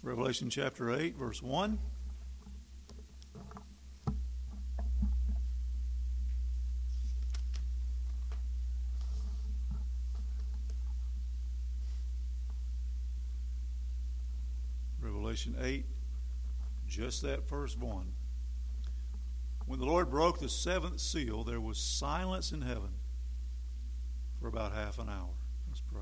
Revelation chapter 8, verse 1. Revelation 8, just that first one. When the Lord broke the seventh seal, there was silence in heaven for about half an hour. Let's pray.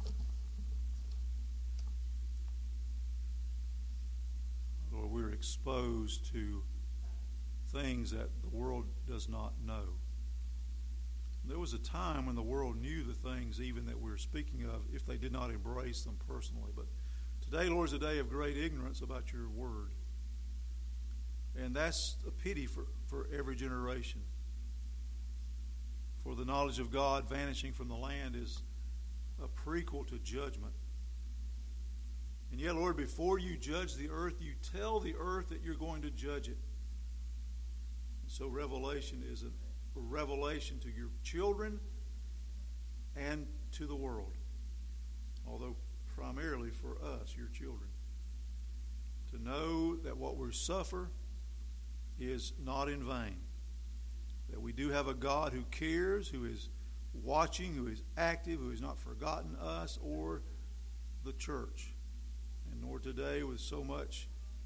Lord, we're exposed to things that the world does not know. There was a time when the world knew the things even that we're speaking of if they did not embrace them personally. But today, Lord, is a day of great ignorance about your word. And that's a pity for every generation. For the knowledge of God vanishing from the land is a prequel to judgment. And yet, Lord, before you judge the earth, you tell the earth that you're going to judge it. And so revelation is a revelation to your children and to the world. Although primarily for us, your children. To know that what we suffer is not in vain. That we do have a God who cares, who is watching, who is active, who has not forgotten us or the church. And nor today with so much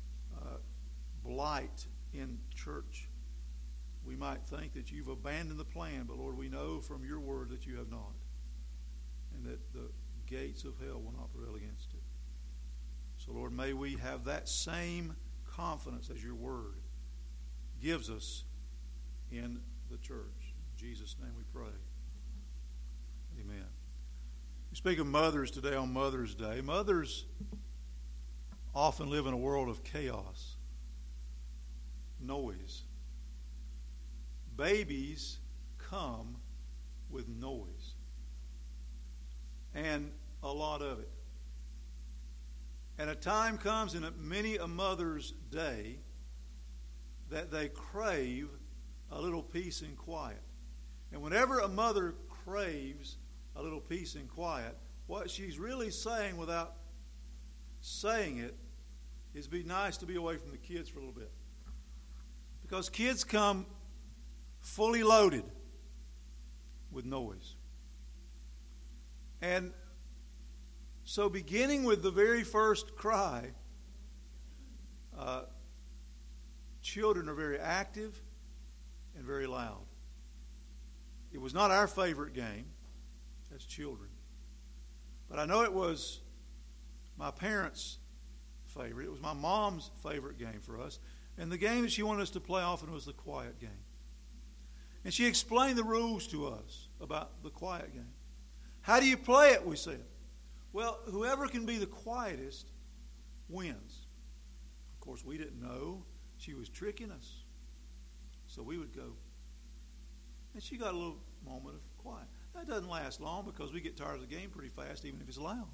blight in church, we might think that you've abandoned the plan, but Lord, we know from your word that you have not. And that the gates of hell will not prevail against it. So Lord, may we have that same confidence as your word gives us in the church. In Jesus' name we pray. Amen. We speak of mothers today on Mother's Day. Mothers often live in a world of chaos, noise. Babies come with noise, and a lot of it. And a time comes in many a mother's day that they crave a little peace and quiet. And whenever a mother craves a little peace and quiet, what she's really saying without saying it is be nice to be away from the kids for a little bit. Because kids come fully loaded with noise. And so beginning with the very first cry, children are very active and very loud. It was not our favorite game as children. But I know it was my parents' favorite. It was my mom's favorite game for us. And the game that she wanted us to play often was the quiet game. And she explained the rules to us about the quiet game. How do you play it, we said. Well, whoever can be the quietest wins. Of course, we didn't know she was tricking us. So we would go. And she got a little moment of quiet. That doesn't last long because we get tired of the game pretty fast, even if it's loud.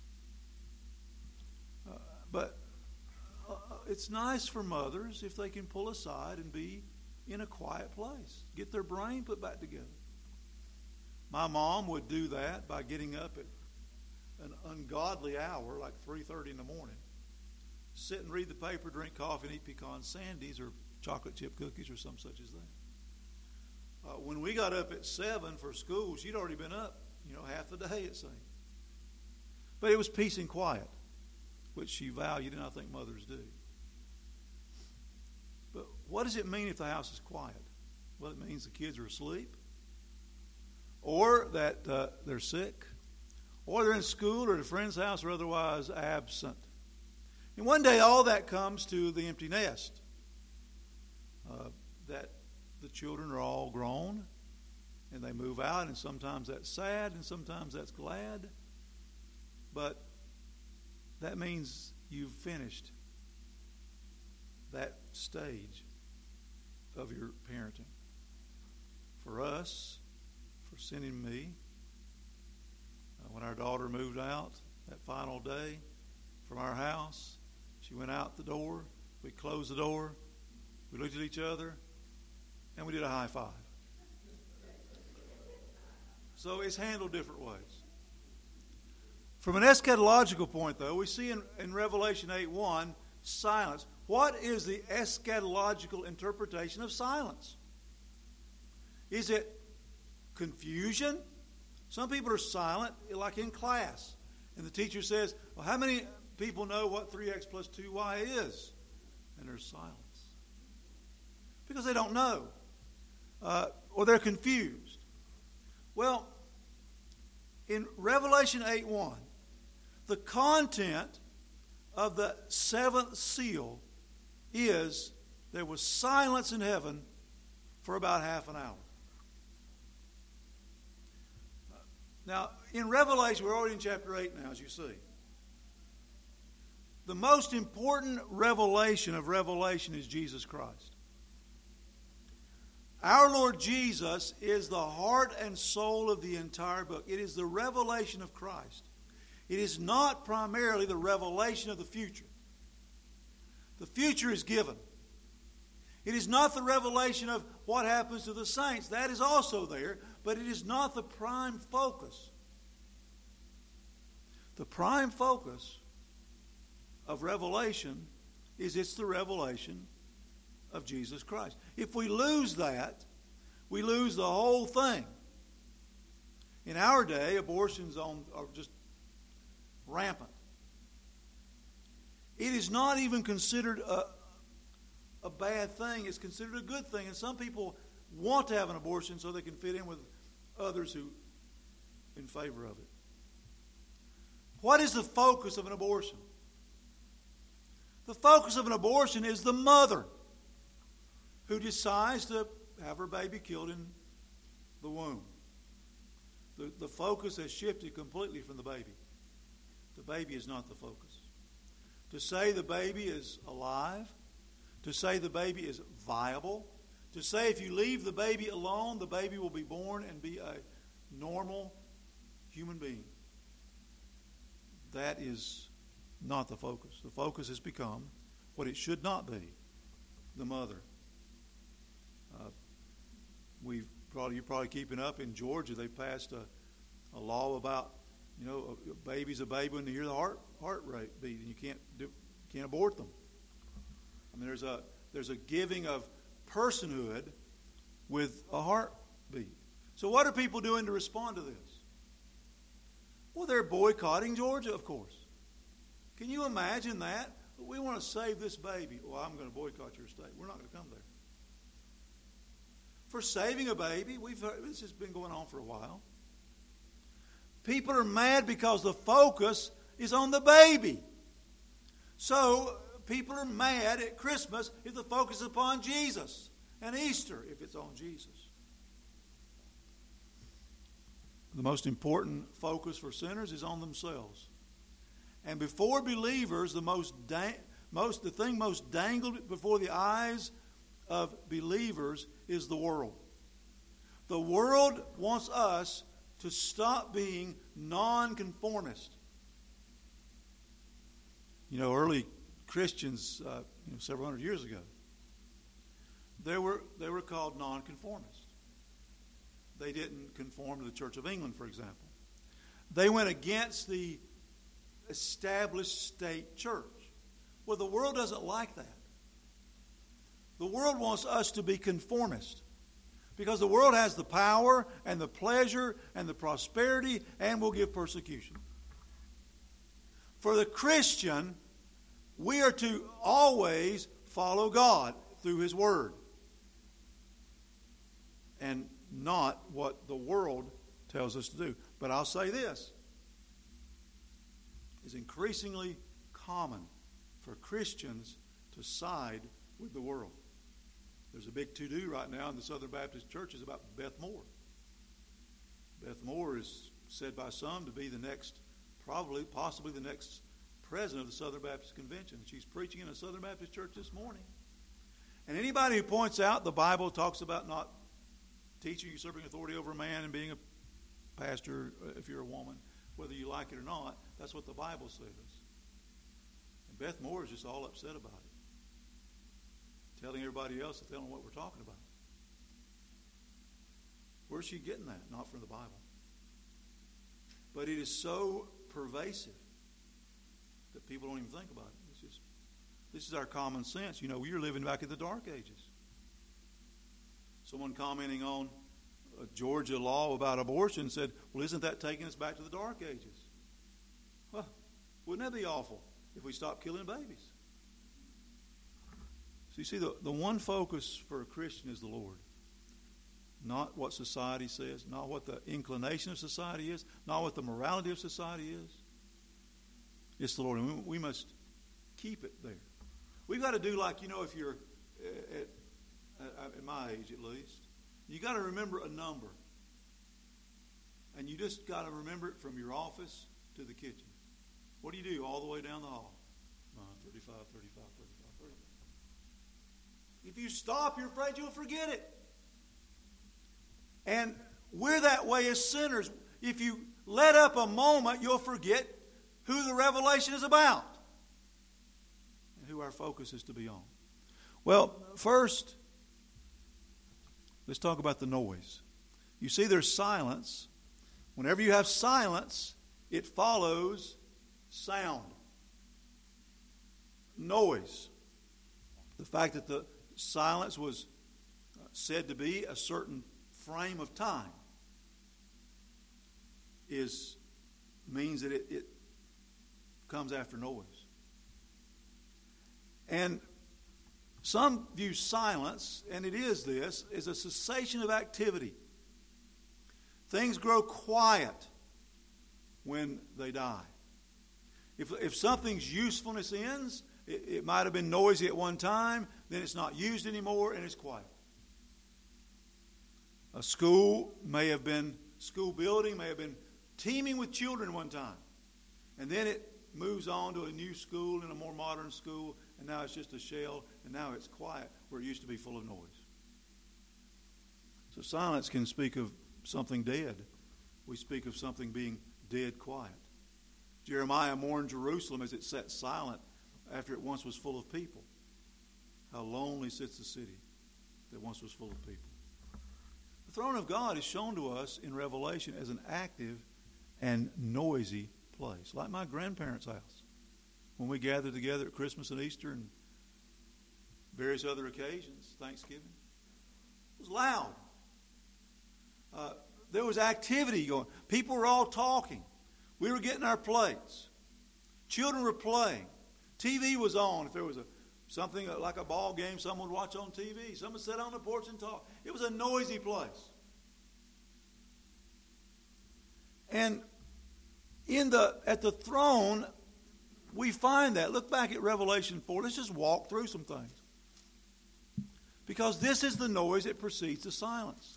But it's nice for mothers if they can pull aside and be in a quiet place. Get their brain put back together. My mom would do that by getting up at an ungodly hour, like 3:30 in the morning. Sit and read the paper, drink coffee, and eat pecan sandies or chocolate chip cookies or some such as that. When we got up at 7 for school, she'd already been up, half the day, it seemed. But it was peace and quiet, which she valued, and I think mothers do. But what does it mean if the house is quiet? Well, it means the kids are asleep, or that they're sick, or they're in school or at a friend's house or otherwise absent. And one day all that comes to the empty nest. That the children are all grown and they move out, and sometimes that's sad and sometimes that's glad. But that means you've finished that stage of your parenting. For us, for Cindy and me, when our daughter moved out that final day from our house, she went out the door, we closed the door, we looked at each other, and we did a high five. So it's handled different ways. From an eschatological point, though, we see in Revelation 8:1, silence. What is the eschatological interpretation of silence? Is it confusion? Some people are silent, like in class. And the teacher says, well, how many people know what 3x plus 2y is? And there's silence. Because they don't know. Or they're confused. Well, in Revelation 8:1, the content of the seventh seal is there was silence in heaven for about half an hour. Now, in Revelation, we're already in chapter 8 now, as you see. The most important revelation of Revelation is Jesus Christ. Our Lord Jesus is the heart and soul of the entire book. It is the revelation of Christ. It is not primarily the revelation of the future. The future is given. It is not the revelation of what happens to the saints. That is also there, but it is not the prime focus. The prime focus of Revelation is it's the revelation of Jesus Christ. If we lose that, we lose the whole thing. In our day, abortions are just rampant. It is not even considered a bad thing. It's considered a good thing. And some people want to have an abortion so they can fit in with others who in favor of it. What is the focus of an abortion? The focus of an abortion is the mother who decides to have her baby killed in the womb. The focus has shifted completely from the baby. The baby is not the focus. To say the baby is alive, to say the baby is viable, to say if you leave the baby alone, the baby will be born and be a normal human being. That is not the focus. The focus has become what it should not be, the mother. You're probably keeping up in Georgia. They passed a law about, a baby's a baby when you hear the heart rate beat, and you can't abort them. I mean, there's a giving of personhood with a heartbeat. So what are people doing to respond to this? Well, they're boycotting Georgia, of course. Can you imagine that? We want to save this baby. Well, I'm going to boycott your state. We're not going to come there. For saving a baby, this has been going on for a while. People are mad because the focus is on the baby. So people are mad at Christmas if the focus is upon Jesus, and Easter if it's on Jesus. The most important focus for sinners is on themselves. And before believers, the thing most dangled before the eyes of believers is the world. The world wants us to stop being nonconformist. Early Christians, several hundred years ago, they were called nonconformists. They didn't conform to the Church of England, for example. They went against the established state church. Well, the world doesn't like that. The world wants us to be conformist because the world has the power and the pleasure and the prosperity and will give persecution. For the Christian, we are to always follow God through His Word and not what the world tells us to do. But I'll say this. It's increasingly common for Christians to side with the world. There's a big to-do right now in the Southern Baptist churches about Beth Moore. Beth Moore is said by some to be the next, possibly the next president of the Southern Baptist Convention. She's preaching in a Southern Baptist church this morning. And anybody who points out the Bible talks about not teaching, usurping authority over a man and being a pastor if you're a woman, whether you like it or not, that's what the Bible says. And Beth Moore is just all upset about it. Telling everybody else to tell them what we're talking about. Where's she getting that? Not from the Bible. But it is so pervasive that people don't even think about it. This is our common sense. You're living back in the Dark Ages. Someone commenting on a Georgia law about abortion said, well, isn't that taking us back to the Dark Ages? Well, wouldn't that be awful if we stopped killing babies? So you see, the one focus for a Christian is the Lord. Not what society says, not what the inclination of society is, not what the morality of society is. It's the Lord, and we must keep it there. We've got to do like, if you're at my age at least, you got to remember a number. And you just got to remember it from your office to the kitchen. What do you do all the way down the hall? 35, 35, 35, 35. If you stop, you're afraid you'll forget it. And we're that way as sinners. If you let up a moment, you'll forget who the revelation is about and who our focus is to be on. Well, first, let's talk about the noise. You see, there's silence. Whenever you have silence, it follows sound. Noise. The fact that the silence was said to be a certain frame of time means that it comes after noise. And some view silence, and it is this, as a cessation of activity. Things grow quiet when they die. If something's usefulness ends, it might have been noisy at one time, then it's not used anymore, and it's quiet. A school building may have been teeming with children one time. And then it moves on to a new school and a more modern school, and now it's just a shell, and now it's quiet where it used to be full of noise. So silence can speak of something dead. We speak of something being dead quiet. Jeremiah mourned Jerusalem as it sat silent after it once was full of people. How lonely sits the city that once was full of people. The throne of God is shown to us in Revelation as an active and noisy place, like my grandparents' house. When we gathered together at Christmas and Easter and various other occasions, Thanksgiving, it was loud. There was activity going. People were all talking. We were getting our plates. Children were playing. TV was on. If there was something like a ball game, someone would watch on TV. Someone would sit on the porch and talk. It was a noisy place. And at the throne, we find that. Look back at Revelation 4. Let's just walk through some things. Because this is the noise that precedes the silence.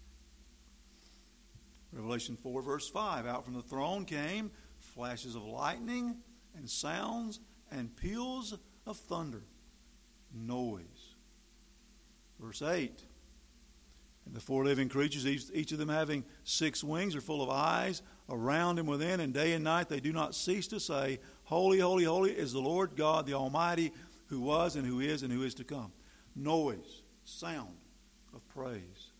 Revelation 4, verse 5. Out from the throne came flashes of lightning and sounds and peals of thunder. Noise. Verse 8. And the four living creatures, each of them having 6 wings, are full of eyes around and within, and day and night they do not cease to say, Holy, holy, holy is the Lord God, the Almighty, who was and who is to come. Noise, sound of praise.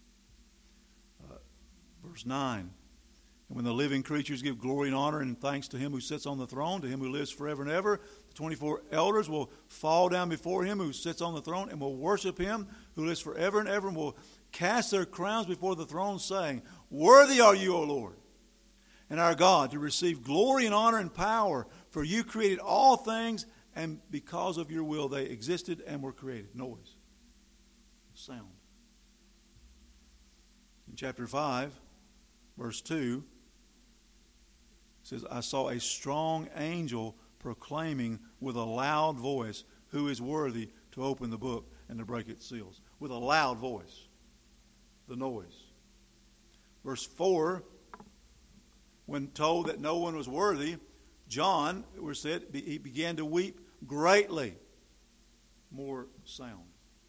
Verse 9. And when the living creatures give glory and honor and thanks to him who sits on the throne, to him who lives forever and ever, the 24 elders will fall down before him who sits on the throne and will worship him who lives forever and ever, and will cast their crowns before the throne, saying, Worthy are you, O Lord, and our God, to receive glory and honor and power, for you created all things, and because of your will they existed and were created. Noise. Sound. In chapter 5, verse 2, it says, I saw a strong angel proclaiming with a loud voice, who is worthy to open the book and to break its seals. With a loud voice. The noise. Verse 4, when told that no one was worthy, John, we're said, he began to weep greatly. More sound.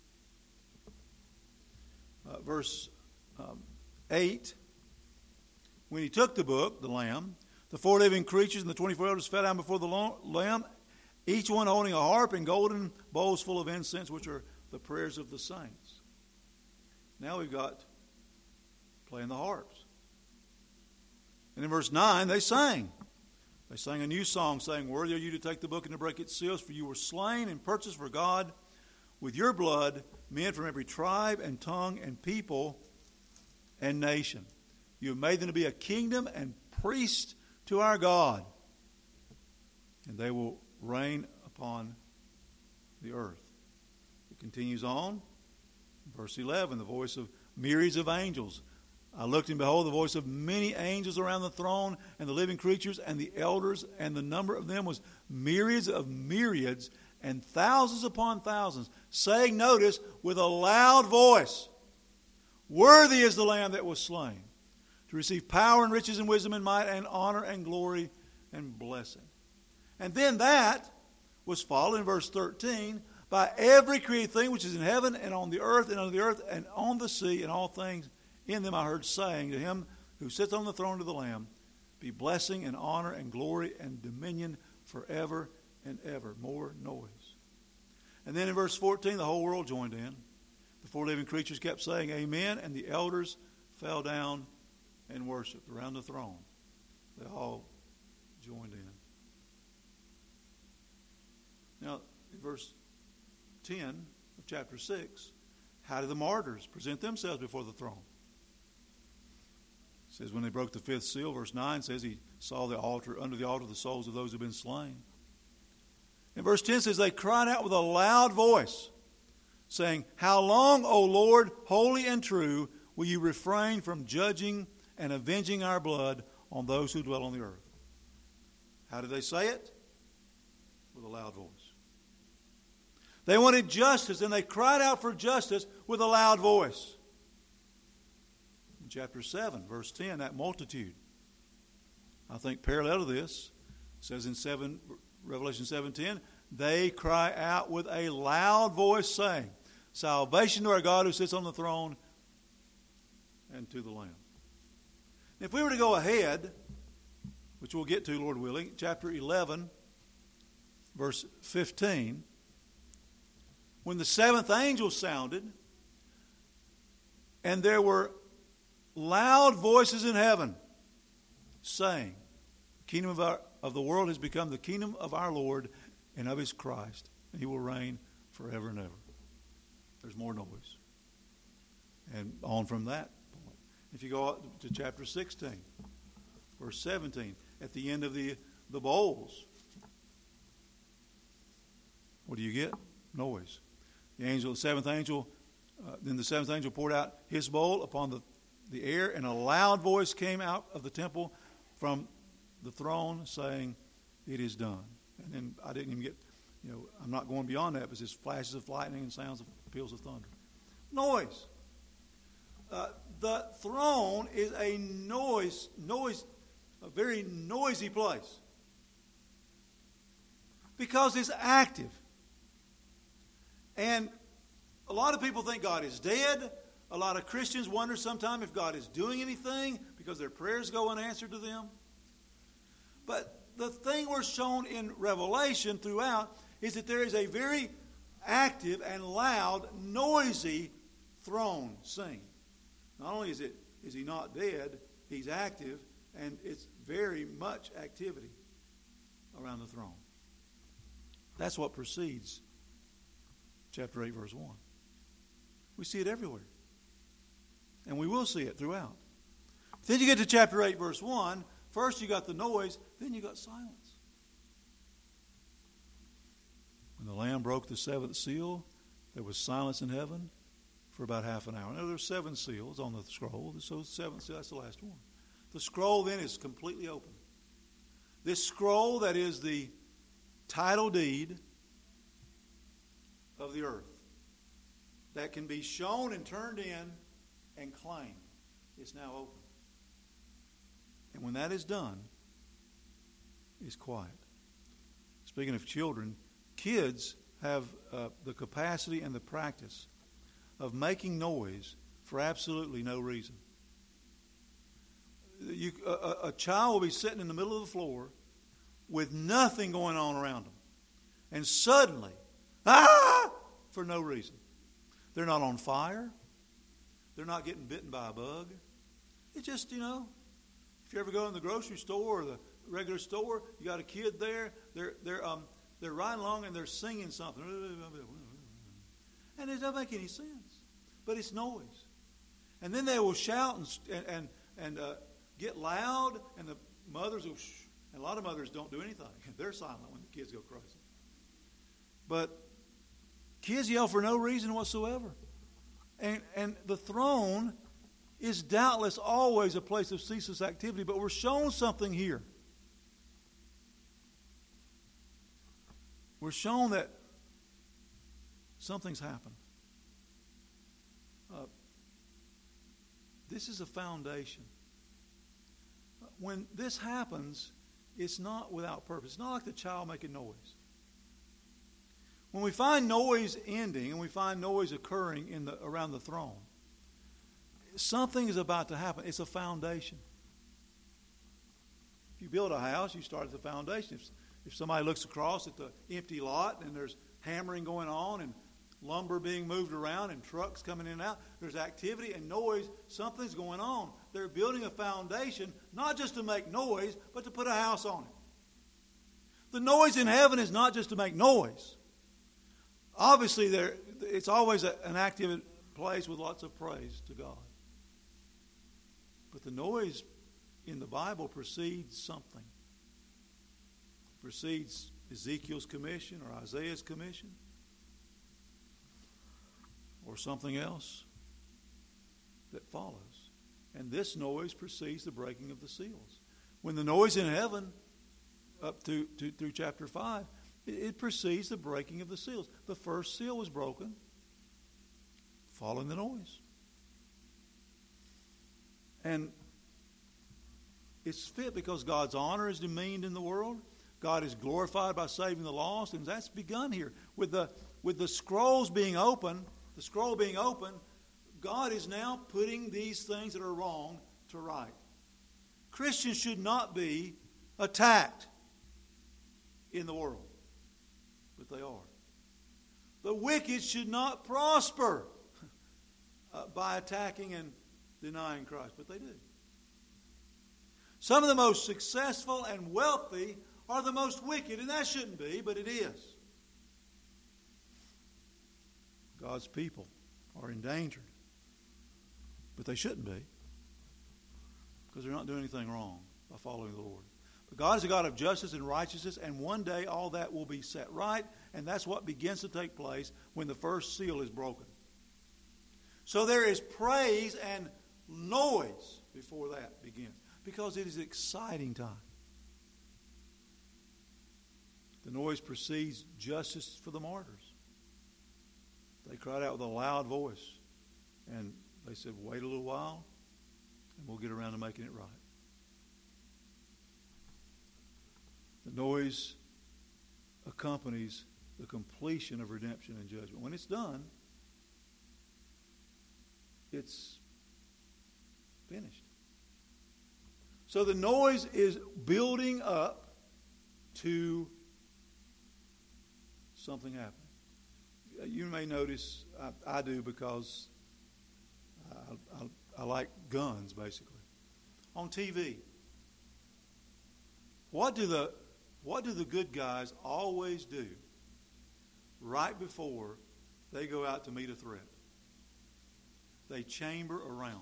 Verse 8, when he took the book, the Lamb, the 4 living creatures and the 24 elders fell down before the Lamb, each one holding a harp and golden bowls full of incense, which are the prayers of the saints. Now we've got playing the harps. And in verse 9, they sang. They sang a new song, saying, "Worthy are you to take the book and to break its seals, for you were slain and purchased for God with your blood men from every tribe and tongue and people and nation. You have made them to be a kingdom and priests to our God, and they will reign upon the earth." It continues on. Verse 11, the voice of myriads of angels. I looked, and behold, the voice of many angels around the throne and the living creatures and the elders, and the number of them was myriads of myriads and thousands upon thousands, saying, notice, with a loud voice, "Worthy is the Lamb that was slain to receive power and riches and wisdom and might and honor and glory and blessing." And then that was followed in verse 13 by every created thing which is in heaven and on the earth and under the earth and on the sea and all things in them I heard saying to him who sits on the throne, to the Lamb, be blessing and honor and glory and dominion forever and ever. More noise. And then in verse 14, the whole world joined in. The four living creatures kept saying, "Amen," and the elders fell down and worshiped around the throne. They all joined in. Now, in verse 10 of chapter 6, how did the martyrs present themselves before the throne? It says when they broke the fifth seal, verse 9 says he saw the altar, under the altar, the souls of those who had been slain. And verse 10 says they cried out with a loud voice, saying, "How long, O Lord, holy and true, will you refrain from judging and avenging our blood on those who dwell on the earth?" How did they say it? With a loud voice. They wanted justice, and they cried out for justice with a loud voice. In chapter 7, verse 10, that multitude, I think parallel to this, says in Revelation 7:10, they cry out with a loud voice, saying, "Salvation to our God who sits on the throne and to the Lamb." If we were to go ahead, which we'll get to, Lord willing, chapter 11, verse 15, when the seventh angel sounded, and there were loud voices in heaven saying, "The kingdom of the world has become the kingdom of our Lord and of his Christ, and he will reign forever and ever." There's more noise. And on from that point. If you go to chapter 16, verse 17, at the end of the bowls, what do you get? Noise. Then the seventh angel poured out his bowl upon the air, and a loud voice came out of the temple from the throne saying, "It is done." And then I didn't even get, I'm not going beyond that, but it's just flashes of lightning and sounds of peals of thunder. Noise. The throne is a very noisy place because it's active. And a lot of people think God is dead. A lot of Christians wonder sometimes if God is doing anything because their prayers go unanswered to them. But the thing we're shown in Revelation throughout is that there is a very active and loud, noisy throne scene. Not only is he not dead, he's active, and it's very much activity around the throne. That's what precedes chapter 8, verse 1. We see it everywhere. And we will see it throughout. Then you get to chapter 8, verse 1. First you got the noise, then you got silence. When the Lamb broke the seventh seal, there was silence in heaven for about half an hour. Now there's 7 seals on the scroll. So the seventh seal, that's the last one. The scroll then is completely open. This scroll that is the title deed of the earth that can be shown and turned in and claimed is now open. And when that is done, it's quiet. Speaking of children, kids have the capacity and the practice of making noise for absolutely no reason. A child will be sitting in the middle of the floor with nothing going on around them. And suddenly, for no reason. They're not on fire. They're not getting bitten by a bug. It's just, if you ever go in the grocery store regular store. You got a kid there. They're riding along and they're singing something, and it doesn't make any sense. But it's noise. And then they will shout and get loud, and the mothers will. And a lot of mothers don't do anything. They're silent when the kids go crazy. But kids yell for no reason whatsoever. And the throne is doubtless always a place of ceaseless activity, but we're shown something here. We're shown that something's happened. This is a foundation. When this happens, it's not without purpose. It's not like the child making noise. When we find noise ending and we find noise occurring around the throne, something is about to happen. It's a foundation. If you build a house, you start at the foundation. If somebody looks across at the empty lot and there's hammering going on and lumber being moved around and trucks coming in and out, there's activity and noise, something's going on. They're building a foundation, not just to make noise, but to put a house on it. The noise in heaven is not just to make noise. Obviously, it's always an active place with lots of praise to God. But the noise in the Bible precedes something. Precedes Ezekiel's commission or Isaiah's commission or something else that follows. And this noise precedes the breaking of the seals. When the noise in heaven, up through chapter 5, it precedes the breaking of the seals. The first seal was broken, following the noise. And it's fit because God's honor is demeaned in the world. God is glorified by saving the lost, and that's begun here. With the scrolls being open, the scroll being open, God is now putting these things that are wrong to right. Christians should not be attacked in the world, but they are. The wicked should not prosper by attacking and denying Christ, but they do. Some of the most successful and wealthy are the most wicked, and that shouldn't be, but it is. God's people are endangered, but they shouldn't be, because they're not doing anything wrong by following the Lord. But God is a God of justice and righteousness, and one day all that will be set right, and that's what begins to take place when the first seal is broken. So there is praise and noise before that begins, because it is an exciting time. The noise precedes justice for the martyrs. They cried out with a loud voice, and they said, wait a little while, and we'll get around to making it right. The noise accompanies the completion of redemption and judgment. When it's done, it's finished. So the noise is building up to something happening. You may notice, I do because I like guns, basically. On TV, what do the good guys always do right before they go out to meet a threat? They chamber around.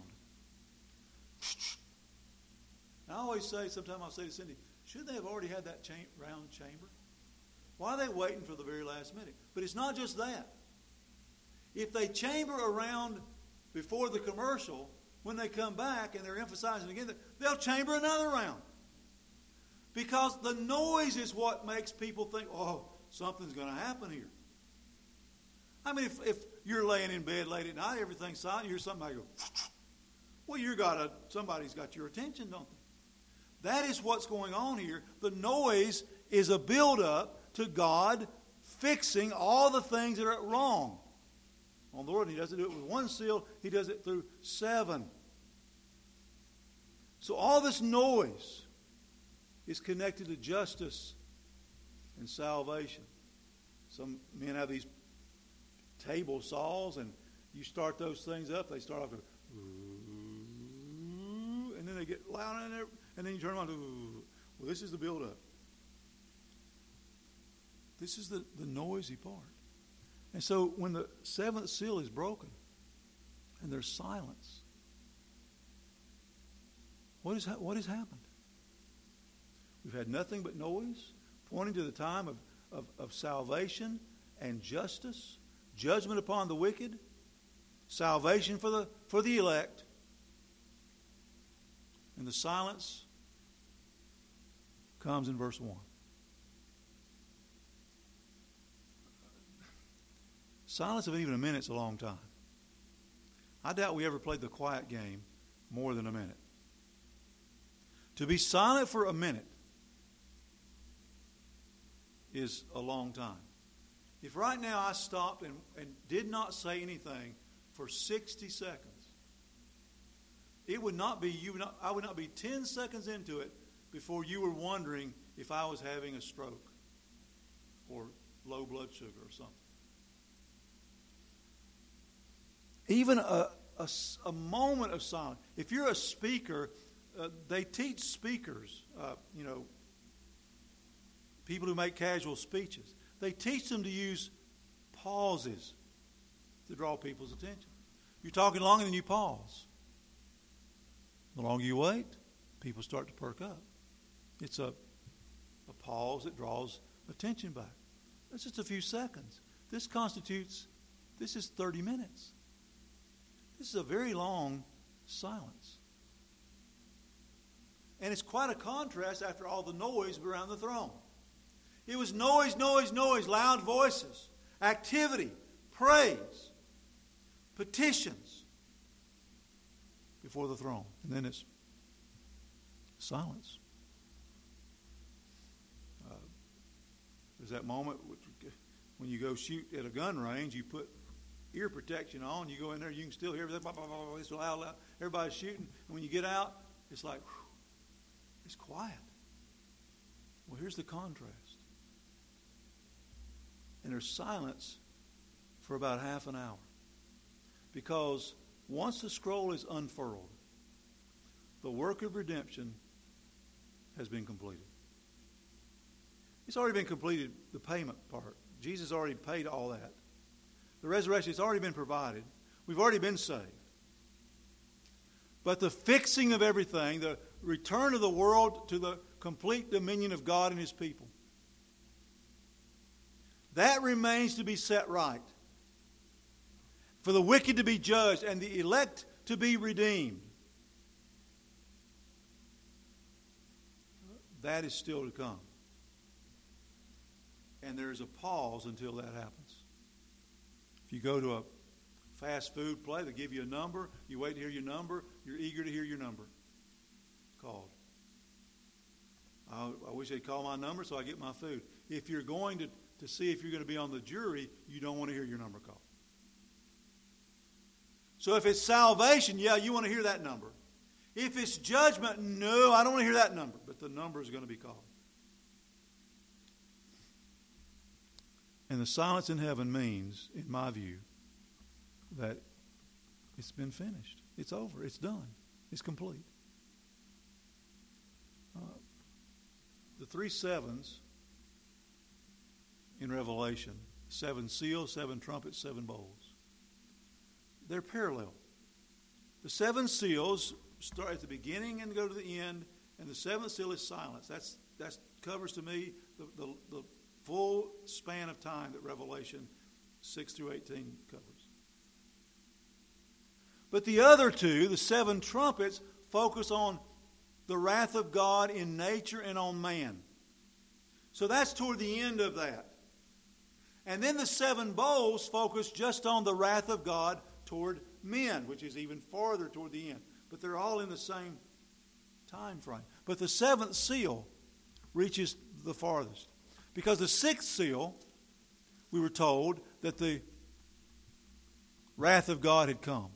I always say, sometimes I'll say to Cindy, shouldn't they have already had that round chamber? Why are they waiting for the very last minute? But it's not just that. If they chamber around before the commercial, when they come back and they're emphasizing again, they'll chamber another round. Because the noise is what makes people think, oh, something's going to happen here. I mean, if you're laying in bed late at night, everything's silent, you hear somebody go, well, somebody's got your attention, don't they? That is what's going on here. The noise is a build-up to God fixing all the things that are wrong on the Lord. He doesn't do it with one seal. He does it through 7. So all this noise is connected to justice and salvation. Some men have these table saws, and you start those things up, they start off to, and then they get loud, and then you turn them on to, Well, this is the build-up. This is the noisy part. And so when the seventh seal is broken and there's silence, what has happened? We've had nothing but noise, pointing to the time of salvation and justice, judgment upon the wicked, salvation for the elect. And the silence comes in verse 1. Silence of even a minute's a long time. I doubt we ever played the quiet game more than a minute. To be silent for a minute is a long time. If right now I stopped and did not say anything for 60 seconds, it would not be I would not be 10 seconds into it before you were wondering if I was having a stroke or low blood sugar or something. Even a moment of silence. If you're a speaker, they teach speakers, people who make casual speeches. They teach them to use pauses to draw people's attention. You're talking longer than you pause. The longer you wait, people start to perk up. It's a pause that draws attention back. That's just a few seconds. This is 30 minutes. This is a very long silence. And it's quite a contrast after all the noise around the throne. It was noise, noise, noise, loud voices, activity, praise, petitions before the throne. And then it's silence. There's that moment when you go shoot at a gun range, you put ear protection on, you go in there, you can still hear everything, blah, blah, blah, blah, it's loud, loud, everybody's shooting. And when you get out, it's like, whew, it's quiet. Well, here's the contrast. And there's silence for about half an hour. Because once the scroll is unfurled, the work of redemption has been completed. It's already been completed, the payment part. Jesus already paid all that. The resurrection has already been provided. We've already been saved. But the fixing of everything, the return of the world to the complete dominion of God and His people, that remains to be set right. For the wicked to be judged and the elect to be redeemed. That is still to come. And there's a pause until that happens. If you go to a fast food place, they give you a number. You wait to hear your number. You're eager to hear your number called. I wish they'd call my number so I get my food. If you're going to see if you're going to be on the jury, you don't want to hear your number called. So if it's salvation, yeah, you want to hear that number. If it's judgment, no, I don't want to hear that number. But the number is going to be called. And the silence in heaven means, in my view, that it's been finished. It's over. It's done. It's complete. The 3 sevens in Revelation, 7 seals, 7 trumpets, 7 bowls, they're parallel. The 7 seals start at the beginning and go to the end, and the 7th seal is silence. That covers to me the full span of time that Revelation 6 through 18 covers. But the other 2, the 7 trumpets, focus on the wrath of God in nature and on man. So that's toward the end of that. And then the 7 bowls focus just on the wrath of God toward men, which is even farther toward the end. But they're all in the same time frame. But the 7th seal reaches the farthest. Because the 6th seal, we were told that the wrath of God had come.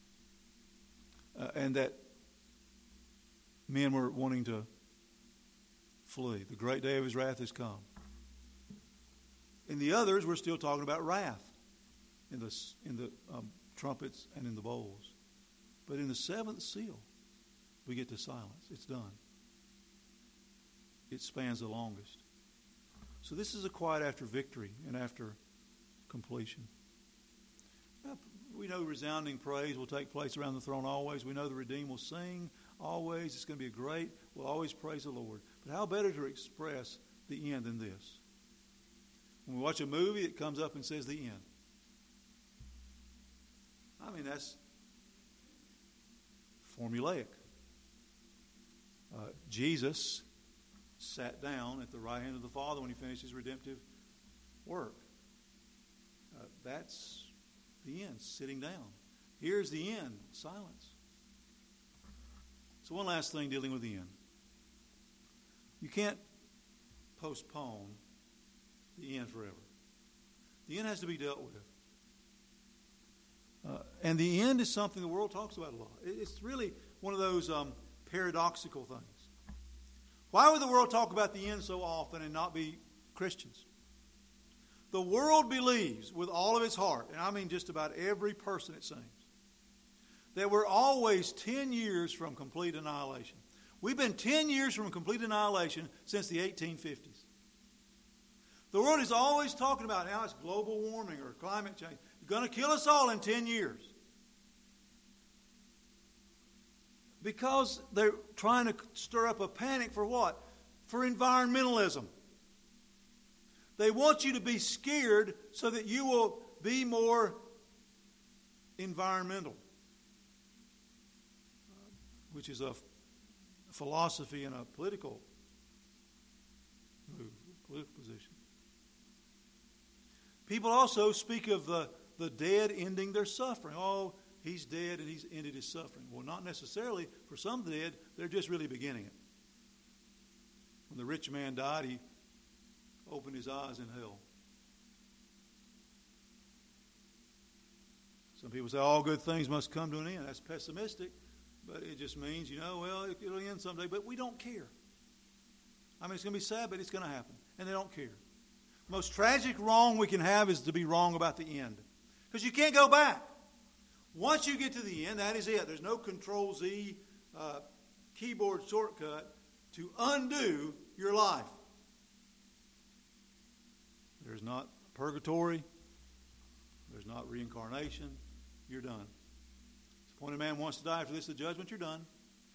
And that men were wanting to flee. The great day of His wrath has come. In the others, we're still talking about wrath in the trumpets and in the bowls. But in the 7th seal, we get to silence. It's done. it spans the longest. So this is a quiet after victory and after completion. We know resounding praise will take place around the throne always. We know the redeemed will sing always. It's going to be great. We'll always praise the Lord. But how better to express the end than this? When we watch a movie, it comes up and says the end. I mean, that's formulaic. Jesus sat down at the right hand of the Father when he finished his redemptive work. That's the end, sitting down. Here's the end, silence. So one last thing dealing with the end. You can't postpone the end forever. The end has to be dealt with. And the end is something the world talks about a lot. It's really one of those paradoxical things. Why would the world talk about the end so often and not be Christians? The world believes with all of its heart, and I mean just about every person it seems, that we're always 10 years from complete annihilation. We've been 10 years from complete annihilation since the 1850s. The world is always talking about now it's global warming or climate change. It's going to kill us all in 10 years. Because they're trying to stir up a panic for what? For environmentalism. They want you to be scared so that you will be more environmental, which is a philosophy and a political move, political position. People also speak of the dead ending their suffering. Oh, he's dead and he's ended his suffering. Well, not necessarily. For some dead, they're just really beginning it. When the rich man died, he opened his eyes in hell. Some people say all good things must come to an end. That's pessimistic, but it just means, well, it'll end someday, but we don't care. I mean, it's going to be sad, but it's going to happen, and they don't care. The most tragic wrong we can have is to be wrong about the end, because you can't go back. Once you get to the end, that is it. There's no Control-Z keyboard shortcut to undo your life. There's not purgatory. There's not reincarnation. You're done. If the appointed man wants to die after this, the judgment, you're done.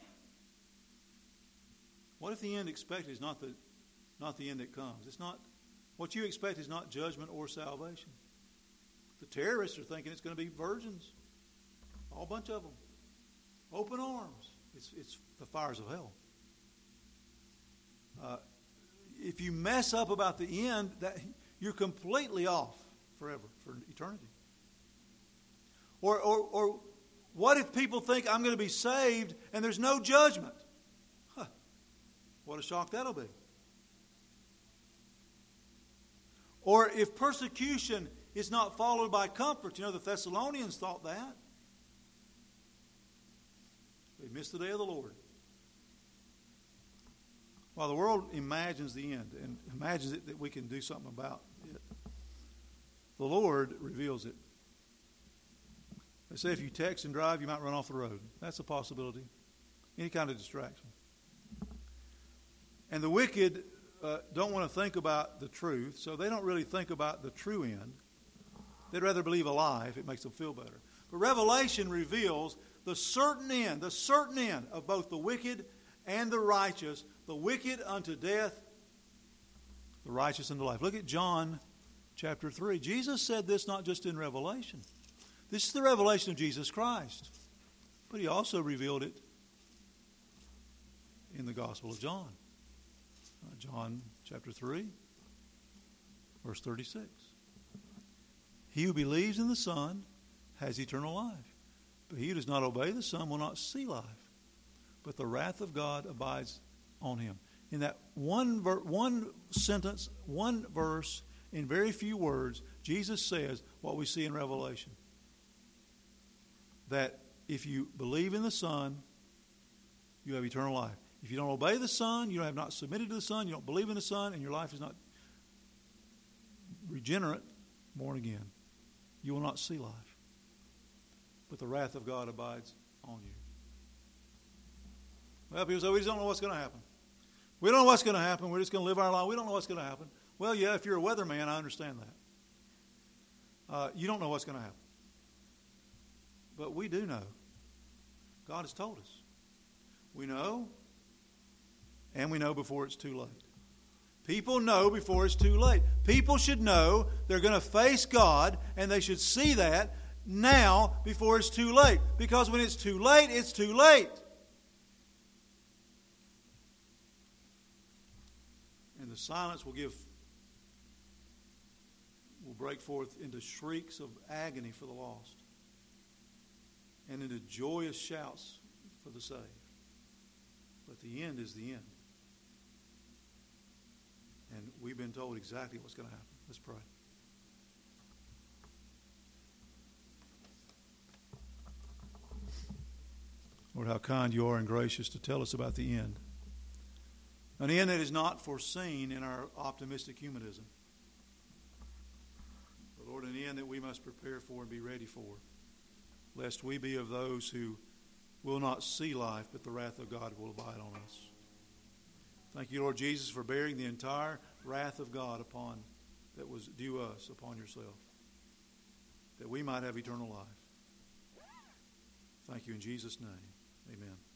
What if the end expected is not the end that comes? It's not what you expect is not judgment or salvation. The terrorists are thinking it's going to be virgins, a whole bunch of them, open arms. It's the fires of hell. If you mess up about the end, that you're completely off forever, for eternity. Or what if people think I'm going to be saved and there's no judgment? What a shock that'll be. Or if persecution is not followed by comfort. The Thessalonians thought that. They missed the day of the Lord. While the world imagines the end and imagines that we can do something about it, the Lord reveals it. They say if you text and drive, you might run off the road. That's a possibility. Any kind of distraction. And the wicked don't want to think about the truth, so they don't really think about the true end. They'd rather believe a lie if it makes them feel better. But Revelation reveals the certain end of both the wicked and the righteous, the wicked unto death, the righteous unto life. Look at John chapter 3. Jesus said this not just in Revelation. This is the revelation of Jesus Christ. But he also revealed it in the Gospel of John. John chapter 3, verse 36. He who believes in the Son has eternal life. But he who does not obey the Son will not see life. But the wrath of God abides on him. In that one sentence, one verse, in very few words, Jesus says what we see in Revelation. That if you believe in the Son, you have eternal life. If you don't obey the Son, you have not submitted to the Son, you don't believe in the Son, and your life is not regenerate, born again, you will not see life. But the wrath of God abides on you. Well, people say, we just don't know what's going to happen. We don't know what's going to happen. We're just going to live our life. We don't know what's going to happen. Well, yeah, if you're a weatherman, I understand that. You don't know what's going to happen. But we do know. God has told us. We know, and we know before it's too late. People know before it's too late. People should know they're going to face God, and they should see that now before it's too late. Because when it's too late, it's too late. And the silence will break forth into shrieks of agony for the lost and into joyous shouts for the saved. But the end is the end. And we've been told exactly what's going to happen. Let's pray. Lord, how kind you are and gracious to tell us about the end. An end that is not foreseen in our optimistic humanism. But Lord, an end that we must prepare for and be ready for, lest we be of those who will not see life, but the wrath of God will abide on us. Thank you, Lord Jesus, for bearing the entire wrath of God that was due us upon yourself, that we might have eternal life. Thank you in Jesus' name. Amen.